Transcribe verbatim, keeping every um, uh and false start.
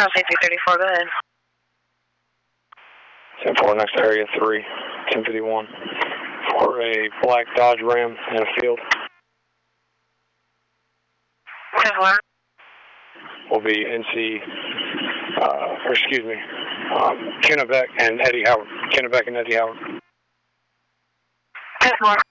three thirty-four, go ahead. ten four, next to Area three, ten fifty-one. For a black Dodge Ram in a field. ten four. Will be N C, uh, or excuse me, um, Kennebec and Eddie Howard. Kennebec and Eddie Howard. ten four.